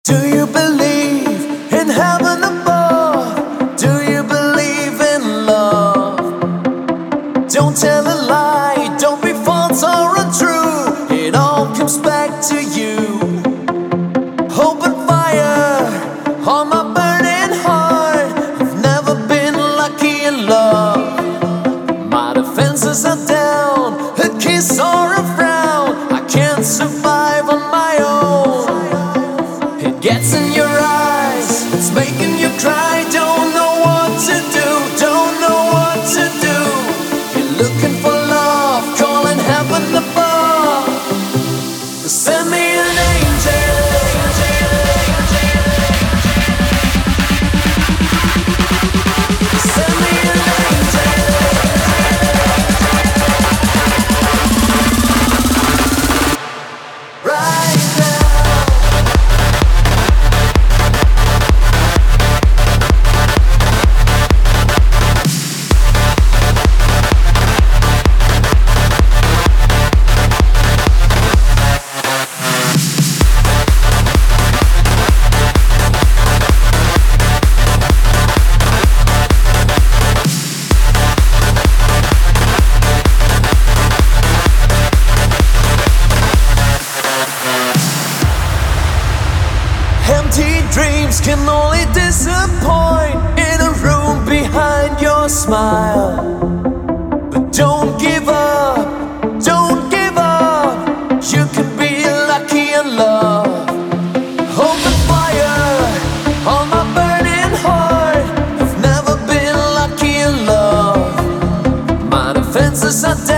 Do you believe in heaven above? Do you believe in love? Don't tell a lie, don't be false or untrue. It all comes back to you. Hope and fire on my burning heart. I've never been lucky in love. My defenses are down, a kiss or a frown. I can't survive on my own. It gets in your eyes, it's making you cry. Don't know what to do, don't know what to do. You're looking for love, calling heaven above. Send me an angel. Send me an angel. Right now. Empty dreams can only disappoint in a room behind your smile. But don't give up, don't give up. You can be lucky in love. Hope and fire on my burning heart. I've never been lucky in love. My defenses are down.